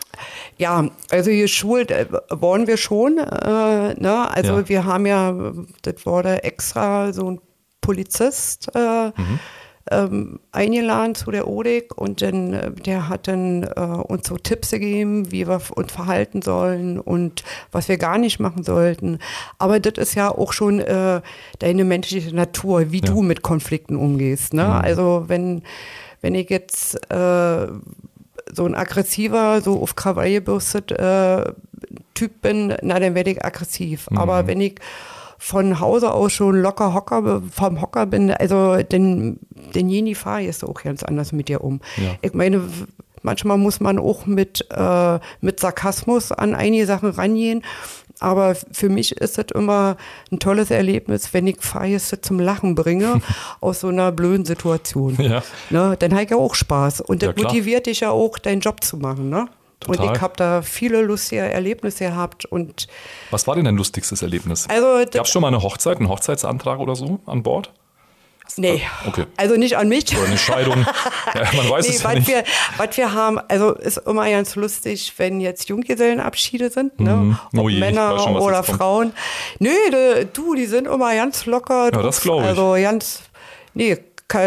Ja, also geschult äh, wollen wir schon. Äh, ne? Also ja. wir haben ja, das wurde extra so ein Polizist äh, mhm. ähm, eingeladen zu der O D I C und dann, äh, der hat dann äh, uns so Tipps gegeben, wie wir uns verhalten sollen und was wir gar nicht machen sollten. Aber das ist ja auch schon äh, deine menschliche Natur, wie ja. du mit Konflikten umgehst. Ne? Mhm. Also wenn, wenn ich jetzt äh, so ein aggressiver, so auf Krawall gebürstet äh, Typ bin, na dann werde ich aggressiv. Mhm. Aber wenn ich von Hause aus schon locker Hocker, vom Hocker bin, also den, den Jeni fahre ich auch ganz anders mit dir um. Ja. Ich meine, manchmal muss man auch mit, äh, mit Sarkasmus an einige Sachen rangehen, aber für mich ist es immer ein tolles Erlebnis, wenn ich Fahrgäste zum Lachen bringe aus so einer blöden Situation. Ja. Ne, dann habe ich ja auch Spaß und das ja, motiviert dich ja auch, deinen Job zu machen, ne? Total. Und ich habe da viele lustige Erlebnisse gehabt. Und was war denn dein lustigstes Erlebnis? Also, gab es schon mal eine Hochzeit, einen Hochzeitsantrag oder so an Bord? Nee, okay. Also nicht an mich. Oder eine Scheidung. Ja, man weiß nee, es ja nicht. Wir, was wir haben, also ist immer ganz lustig, wenn jetzt Junggesellenabschiede sind, ne? Mhm. Oh je, Männer schon, oder Frauen. Nö, du, die sind immer ganz locker. Ja, das glaube ich. Also ganz, nee,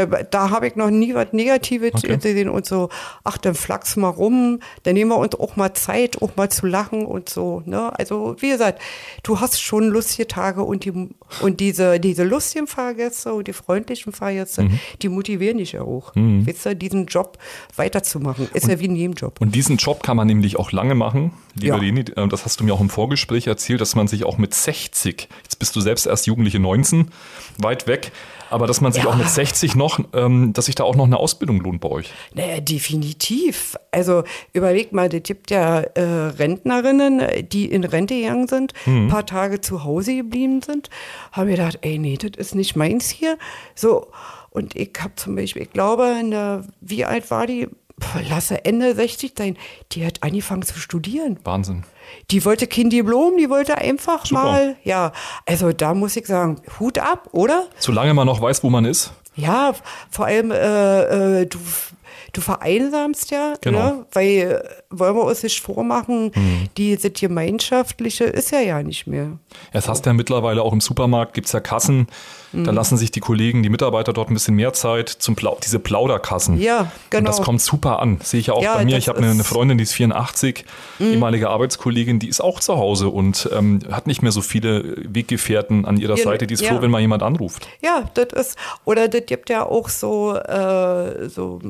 da habe ich noch nie was Negatives okay. gesehen und so, ach, dann flachs mal rum, dann nehmen wir uns auch mal Zeit, auch mal zu lachen und so, ne? Also, wie gesagt, du hast schon lustige Tage und die, und diese, diese lustigen Fahrgäste und die freundlichen Fahrgäste, mhm. die motivieren dich ja auch, mhm. weißt du, diesen Job weiterzumachen. Ist und, ja wie ein Nebenjob. Und diesen Job kann man nämlich auch lange machen, liebe ja. Leni, das hast du mir auch im Vorgespräch erzählt, dass man sich auch mit sechzig, jetzt bist du selbst erst Jugendliche neunzehn, weit weg, aber dass man sich ja. auch mit sechzig noch, ähm, dass sich da auch noch eine Ausbildung lohnt bei euch. Naja, definitiv. Also überleg mal, es gibt ja äh, Rentnerinnen, die in Rente gegangen sind, ein mhm. paar Tage zu Hause geblieben sind, haben gedacht, ey, nee, das ist nicht meins hier. So, und ich habe zum Beispiel, ich glaube, eine, wie alt war die? Lasse Ende sechzig sein, die hat angefangen zu studieren. Wahnsinn. Die wollte kein Diplom, die wollte einfach Super. mal, ja, also da muss ich sagen, Hut ab, oder? Solange man noch weiß, wo man ist. Ja, vor allem, äh, äh, du, du vereinsamst ja, genau. ne? Weil, wollen wir uns nicht vormachen, mhm. dieses Gemeinschaftliche ist ja ja nicht mehr. Das hast du ja mittlerweile auch im Supermarkt, gibt es ja Kassen, mhm. da lassen sich die Kollegen, die Mitarbeiter dort ein bisschen mehr Zeit, zum Plau- diese Plauderkassen. Ja, genau. Und das kommt super an, sehe ich ja auch ja, bei mir. Ich habe eine, eine Freundin, die ist vierundachtzig, mhm. ehemalige Arbeitskollegin, die ist auch zu Hause und ähm, hat nicht mehr so viele Weggefährten an ihrer ja, Seite, die ist ja. froh, wenn mal jemand anruft. Ja, das ist, oder das gibt ja auch so, äh, so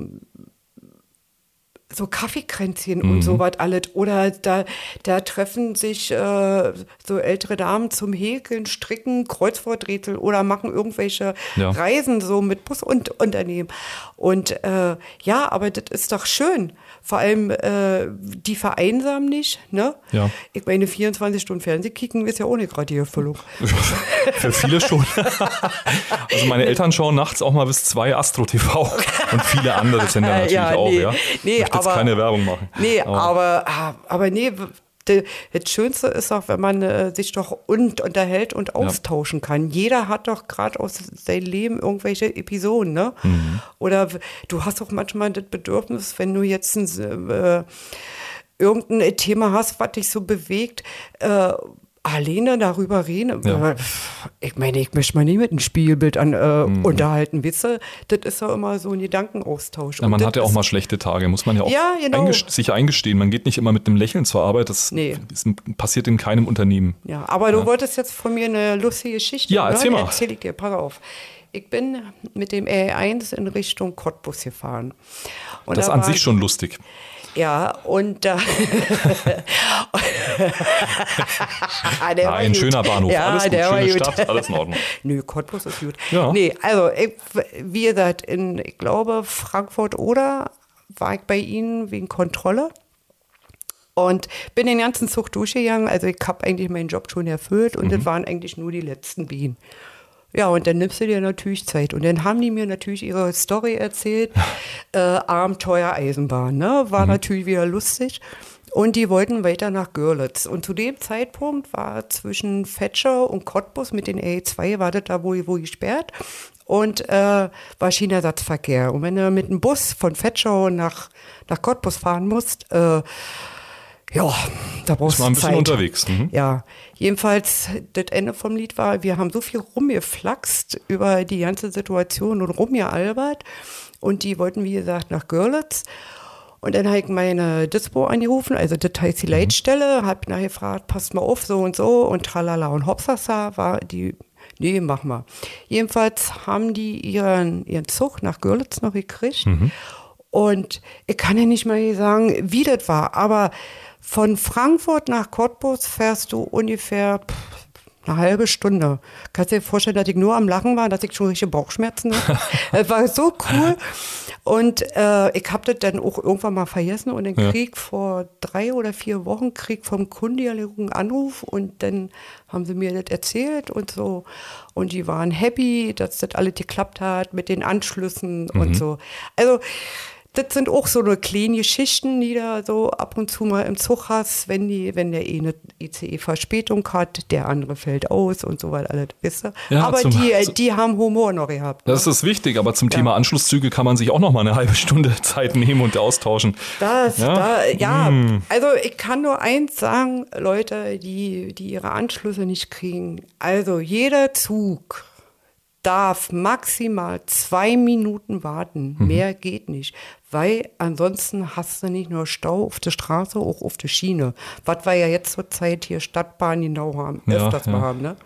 so Kaffeekränzchen mhm. und sowas alles. Oder da, da treffen sich äh, so ältere Damen zum Häkeln, Stricken, Kreuzworträtsel oder machen irgendwelche ja. Reisen so mit Busunternehmen. Und äh, ja, aber das ist doch schön. Vor allem, äh, die vereinsamen nicht, ne? Ja. Ich meine, vierundzwanzig Stunden Fernsehen kicken ist ja auch nicht gerade die Erfüllung. Für viele schon. Also meine Eltern schauen nachts auch mal bis zwei Astro T V und viele andere Sender natürlich ja, nee, auch, ja. Nee, ich möchte jetzt aber, keine Werbung machen. Nee, aber, aber, aber nee, das Schönste ist auch, wenn man äh, sich doch und, unterhält und austauschen ja. kann. Jeder hat doch gerade aus seinem Leben irgendwelche Episoden, ne? Mhm. Oder du hast auch manchmal das Bedürfnis, wenn du jetzt ein, äh, irgendein Thema hast, was dich so bewegt, äh, alleine darüber reden. Ja. Ich meine, ich möchte mal nie mit einem Spiegelbild an, äh, mhm. unterhalten, weißt du? Das ist ja immer so ein Gedankenaustausch. Ja, man hat ja auch mal schlechte Tage, muss man ja auch ja, genau. eingest- sich eingestehen. Man geht nicht immer mit einem Lächeln zur Arbeit, das nee. ist, passiert in keinem Unternehmen. Ja, aber du ja. wolltest jetzt von mir eine lustige Geschichte. Ja, erzähl ne? mal. Erzähl ich dir, pass auf. Ich bin mit dem R eins in Richtung Cottbus gefahren. Und das ist an sich schon lustig. Ja, und da. Nein, ein schöner Bahnhof. Ja, alles gut, schöne Stadt, gut. Alles in Ordnung. Nö, Cottbus ist gut. Ja. Nee, also, ich, wie gesagt, in, ich glaube, Frankfurt oder war ich bei Ihnen wegen Kontrolle. Und bin den ganzen Zug durchgegangen. Also, ich habe eigentlich meinen Job schon erfüllt und mhm. das waren eigentlich nur die letzten Bienen. Ja, und dann nimmst du dir natürlich Zeit. Und dann haben die mir natürlich ihre Story erzählt. äh, Abenteuer Eisenbahn, ne? War mhm. natürlich wieder lustig. Und die wollten weiter nach Görlitz. Und zu dem Zeitpunkt war zwischen Vetschau und Cottbus mit den R zwei, war das da wohl, wohl gesperrt. Und äh, war Schienenersatzverkehr. Und wenn du mit dem Bus von Vetschau nach, nach Cottbus fahren musst, äh, Ja, da brauchst du Ist mal ein bisschen Zeit. unterwegs. Mhm. Ja, jedenfalls, das Ende vom Lied war, wir haben so viel rumgeflaxt über die ganze Situation und rumgealbert. Und die wollten, wie gesagt, nach Görlitz. Und dann habe ich meine Dispo angerufen, also das heißt die Leitstelle, habe nachher gefragt, passt mal auf, so und so. Und tralala und hopsasa war die, nee, mach mal. Jedenfalls haben die ihren, ihren Zug nach Görlitz noch gekriegt. Mhm. Und ich kann ja nicht mal sagen, wie das war, aber von Frankfurt nach Cottbus fährst du ungefähr pff, eine halbe Stunde. Kannst dir vorstellen, dass ich nur am Lachen war, dass ich schon richtige Bauchschmerzen hatte. Das war so cool. Und äh, ich habe das dann auch irgendwann mal vergessen und dann Ja. krieg vor drei oder vier Wochen krieg vom Kunde einen Anruf und dann haben sie mir das erzählt und so. Und die waren happy, dass das alles geklappt hat mit den Anschlüssen mhm. und so. Also das sind auch so eine kleine Geschichten, die da so ab und zu mal im Zug hast, wenn die, wenn der eine I C E-Verspätung hat, der andere fällt aus und so weiter, alles, wisst ihr? Ja, aber zum- die, zu- die haben Humor noch gehabt. Ne? Das ist wichtig, aber zum Ja. Thema Anschlusszüge kann man sich auch noch mal eine halbe Stunde Zeit nehmen und austauschen. Das, Ja? da, ja, Mm. also ich kann nur eins sagen, Leute, die, die ihre Anschlüsse nicht kriegen. Also jeder Zug darf maximal zwei Minuten warten. Mhm. Mehr geht nicht. Weil ansonsten hast du nicht nur Stau auf der Straße, auch auf der Schiene. Was wir ja jetzt zur Zeit hier Stadtbahn genau haben, Ja, öfters ja. mal haben, ne?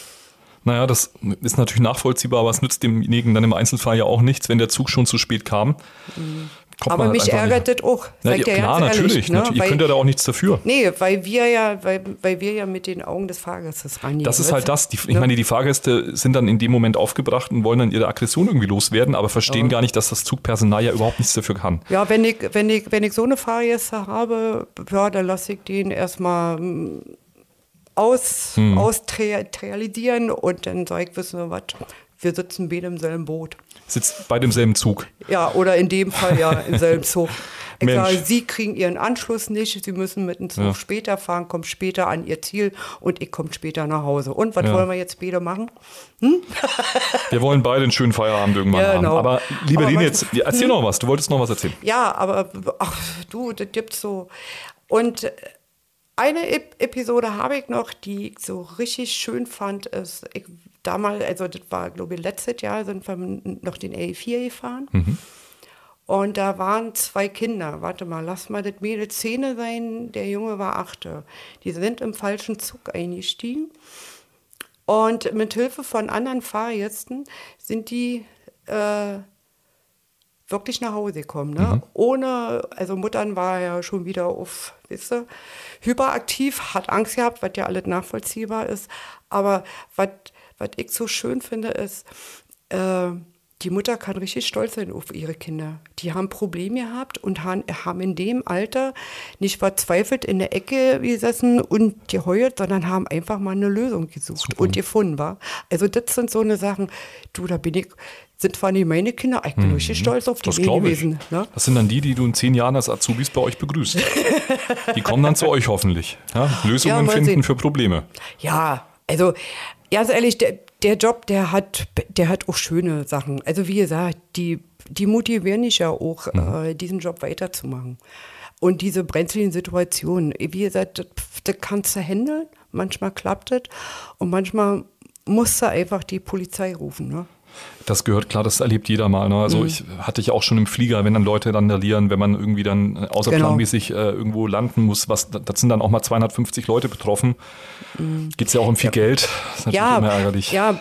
Naja, das ist natürlich nachvollziehbar, aber es nützt demjenigen dann im Einzelfall ja auch nichts, wenn der Zug schon zu spät kam. Kommt Aber man mich halt einfach ärgert nicht. das auch. Na, sag ich dir klar, ganz ehrlich, natürlich. ne? natürlich. Ihr Weil- könnt ja da auch nichts dafür. Nee, weil wir ja, weil, weil wir ja mit den Augen des Fahrgastes rangehen. Das ist weißt halt du? das. Die, ich Ne? meine, die Fahrgäste sind dann in dem Moment aufgebracht und wollen dann ihre Aggression irgendwie loswerden, aber verstehen gar nicht, dass das Zugpersonal ja überhaupt nichts dafür kann. Ja, wenn ich, wenn ich, wenn ich so eine Fahrgäste habe, ja, dann lasse ich den erstmal mm, aus, Hm. austrialisieren und dann sage ich, wissen Sie was, wir sitzen beide im selben Boot. Sitzt bei demselben Zug. Ja, oder in dem Fall ja im selben Zug. Ich Mensch. sage, Sie kriegen Ihren Anschluss nicht, Sie müssen mit dem Zug Ja. später fahren, kommen später an Ihr Ziel und ich komme später nach Hause. Und was Ja. wollen wir jetzt beide machen? Wir wollen beide einen schönen Feierabend irgendwann Ja, genau. haben. Aber liebe Aber Lene, was- jetzt ja, erzähl noch was. Du wolltest noch was erzählen. Ja, aber ach, du, das gibt's so. Und eine Ep Episode habe ich noch, die ich so richtig schön fand, ist, ich, damals, also das war, glaube ich, letztes Jahr, sind wir noch den L vier gefahren. Und da waren zwei Kinder. Warte mal, lass mal das Mädel Zähne sein, der Junge war achte. Die sind im falschen Zug eingestiegen. Und mit Hilfe von anderen Fahrgästen sind die äh, wirklich nach Hause gekommen. Ne? Ohne, also Muttern war ja schon wieder auf, weißt du, hyperaktiv, hat Angst gehabt, was ja alles nachvollziehbar ist. Aber was was ich so schön finde, ist, äh, die Mutter kann richtig stolz sein auf ihre Kinder. Die haben Probleme gehabt und haben, haben in dem Alter nicht verzweifelt in der Ecke gesessen und geheult, sondern haben einfach mal eine Lösung gesucht Super. und gefunden, war. Also das sind so eine Sachen, du, da bin ich, sind zwar nicht meine Kinder, ich bin richtig stolz auf die Das glaube ich. gewesen. Ne? Das sind dann die, die du in zehn Jahren als Azubis bei euch begrüßt. Die kommen dann zu euch hoffentlich. Ja, Lösungen Ja, mal finden sehen. für Probleme. Ja, also ganz ehrlich, der, der Job, der hat, der hat auch schöne Sachen. Also wie gesagt, die, die motivieren dich ja auch, Mhm. äh, diesen Job weiterzumachen. Und diese brenzligen Situationen, wie gesagt, das, das kannst du handeln, manchmal klappt das und manchmal musst du einfach die Polizei rufen. Ne? Das gehört, klar, das erlebt jeder mal. Ne? Also ich hatte ich auch schon im Flieger, wenn dann Leute randalieren, wenn man irgendwie dann äh, außerplanmäßig äh, irgendwo landen muss, was, das sind dann auch mal zweihundertfünfzig Leute betroffen. Geht es ja auch um viel Geld. Das ist natürlich Ja, immer ärgerlich. ja,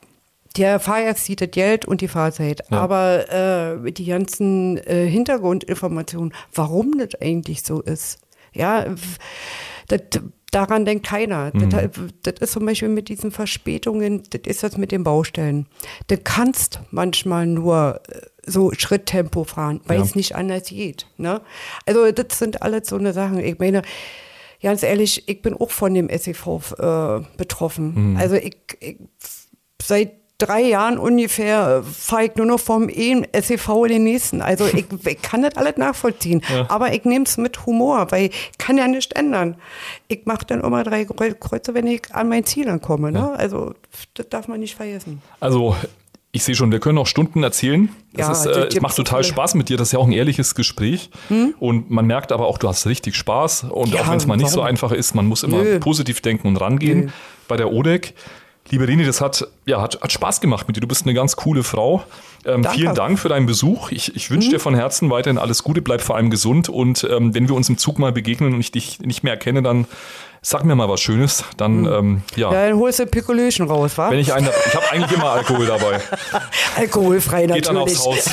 der Fahrgast sieht das Geld und die Fahrzeit. Ja. Aber äh, die ganzen äh, Hintergrundinformationen, warum das eigentlich so ist, ja, w- das, daran denkt keiner. Mhm. Das, das ist zum Beispiel mit diesen Verspätungen, das ist das mit den Baustellen. Du kannst manchmal nur äh, so Schritttempo fahren, weil Ja. es nicht anders geht. Ne? Also das sind alles so eine Sachen. Ich meine, ganz ehrlich, ich bin auch von dem S E V äh, betroffen. Mhm. Also ich, ich seit drei Jahren ungefähr fahre ich nur noch vom einen S E V in den nächsten. Also ich, ich kann das alles nachvollziehen. Ja. Aber ich nehme es mit Humor, weil ich kann ja nicht ändern. Ich mache dann immer drei Kreuze, wenn ich an mein Ziel ankomme. Ne? Also das darf man nicht vergessen. Also Ich sehe schon, wir können noch Stunden erzählen. Das Ja, ist, die äh, es Tipps macht total sind Spaß mit dir. Das ist ja auch ein ehrliches Gespräch. Hm? Und man merkt aber auch, du hast richtig Spaß. Und Ja, auch wenn es mal nicht so warum? einfach ist, man muss immer Nö. positiv denken und rangehen. Nö. Bei der O D E C. Liebe Rini, das hat, ja, hat, hat Spaß gemacht mit dir. Du bist eine ganz coole Frau. Ähm, Danke. vielen Dank für deinen Besuch. Ich, ich wünsche Mhm. dir von Herzen weiterhin alles Gute. Bleib vor allem gesund. Und ähm, wenn wir uns im Zug mal begegnen und ich dich nicht mehr erkenne, dann sag mir mal was Schönes. Dann, Mhm. ähm, ja. Ja, dann holst du Pikolöchen raus, wa? Wenn ich einen, ich habe eigentlich immer Alkohol dabei. Alkoholfrei Geht dann natürlich. aufs Haus.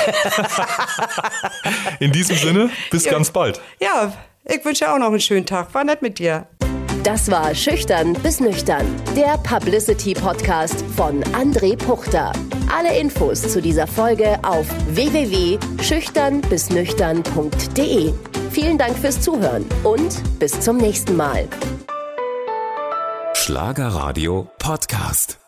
In diesem Sinne, bis Ja. ganz bald. Ja, ich wünsche dir auch noch einen schönen Tag. War nett mit dir. Das war Schüchtern bis nüchtern, der Publicity-Podcast von André Puchter. Alle Infos zu dieser Folge auf w w w punkt schüchtern bis nüchtern punkt d e. Vielen Dank fürs Zuhören und bis zum nächsten Mal. Schlagerradio Podcast.